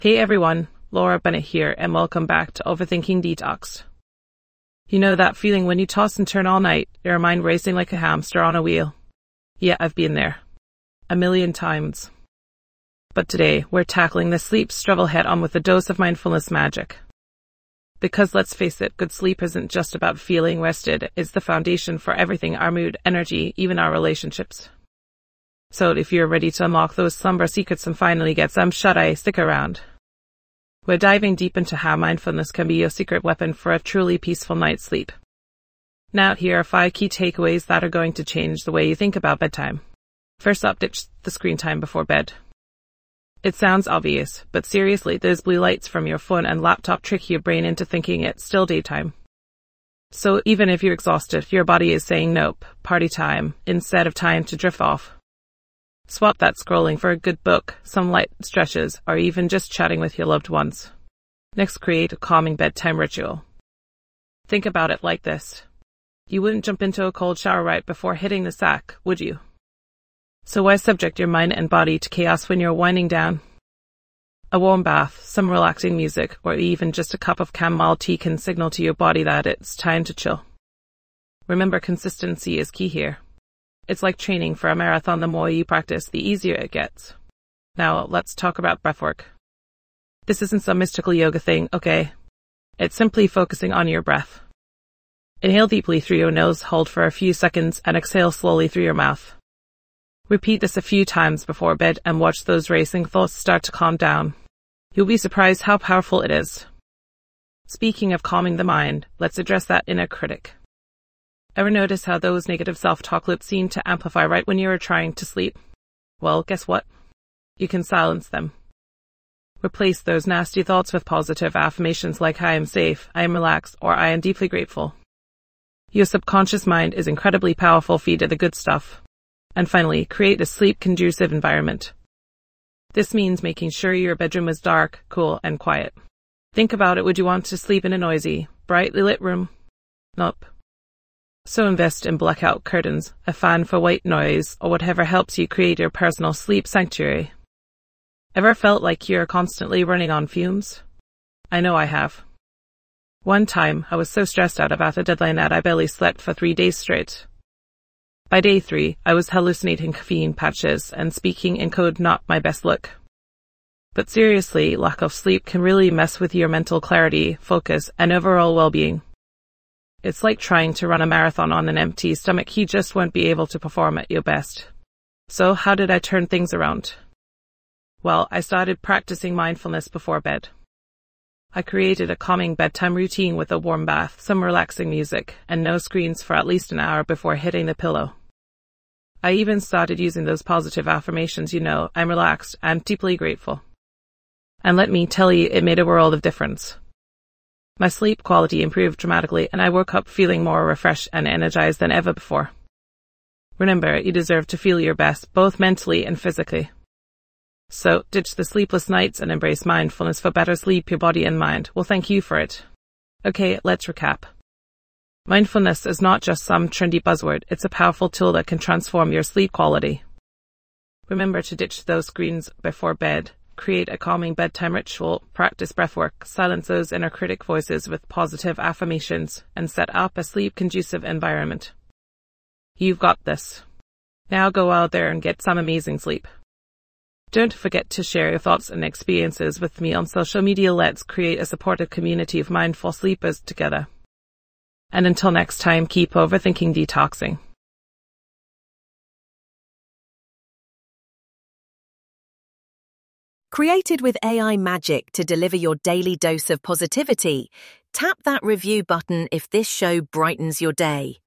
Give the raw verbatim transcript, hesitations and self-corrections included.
Hey everyone, Laura Bennett here, and welcome back to Overthinking Detox. You know that feeling when you toss and turn all night, your mind racing like a hamster on a wheel? Yeah, I've been there. A million times. But today, we're tackling the sleep struggle head on with a dose of mindfulness magic. Because let's face it, good sleep isn't just about feeling rested, it's the foundation for everything: our mood, energy, even our relationships. So if you're ready to unlock those slumber secrets and finally get some shut-eye, stick around. We're diving deep into how mindfulness can be your secret weapon for a truly peaceful night's sleep. Now, here are five key takeaways that are going to change the way you think about bedtime. First up, ditch the screen time before bed. It sounds obvious, but seriously, those blue lights from your phone and laptop trick your brain into thinking it's still daytime. So even if you're exhausted, your body is saying nope, party time, instead of time to drift off. Swap that scrolling for a good book, some light stretches, or even just chatting with your loved ones. Next, create a calming bedtime ritual. Think about it like this. You wouldn't jump into a cold shower right before hitting the sack, would you? So why subject your mind and body to chaos when you're winding down? A warm bath, some relaxing music, or even just a cup of chamomile tea can signal to your body that it's time to chill. Remember, consistency is key here. It's like training for a marathon. The more you practice, the easier it gets. Now, let's talk about breathwork. This isn't some mystical yoga thing, okay? It's simply focusing on your breath. Inhale deeply through your nose, hold for a few seconds, and exhale slowly through your mouth. Repeat this a few times before bed and watch those racing thoughts start to calm down. You'll be surprised how powerful it is. Speaking of calming the mind, let's address that inner critic. Ever notice how those negative self-talk loops seem to amplify right when you're trying to sleep? Well, guess what? You can silence them. Replace those nasty thoughts with positive affirmations like I am safe, I am relaxed, or I am deeply grateful. Your subconscious mind is incredibly powerful. Feed it the good stuff. And finally, create a sleep-conducive environment. This means making sure your bedroom is dark, cool, and quiet. Think about it. Would you want to sleep in a noisy, brightly lit room? Nope. So invest in blackout curtains, a fan for white noise, or whatever helps you create your personal sleep sanctuary. Ever felt like you're constantly running on fumes? I know I have. One time, I was so stressed out about a deadline that I barely slept for three days straight. By day three, I was hallucinating caffeine patches and speaking in code. Not my best look. But seriously, lack of sleep can really mess with your mental clarity, focus, and overall well-being. It's like trying to run a marathon on an empty stomach. You just won't be able to perform at your best. So how did I turn things around? Well, I started practicing mindfulness before bed. I created a calming bedtime routine with a warm bath, some relaxing music, and no screens for at least an hour before hitting the pillow. I even started using those positive affirmations, you know, I'm relaxed, I'm deeply grateful. And let me tell you, it made a world of difference. My sleep quality improved dramatically, and I woke up feeling more refreshed and energized than ever before. Remember, you deserve to feel your best, both mentally and physically. So, ditch the sleepless nights and embrace mindfulness for better sleep, your body and mind. Well, thank you for it. Okay, let's recap. Mindfulness is not just some trendy buzzword, it's a powerful tool that can transform your sleep quality. Remember to ditch those screens before bed. Create a calming bedtime ritual, practice breathwork, silence those inner critic voices with positive affirmations, and set up a sleep-conducive environment. You've got this. Now go out there and get some amazing sleep. Don't forget to share your thoughts and experiences with me on social media. Let's create a supportive community of mindful sleepers together. And until next time, keep overthinking detoxing. Created with A I magic to deliver your daily dose of positivity, tap that review button if this show brightens your day.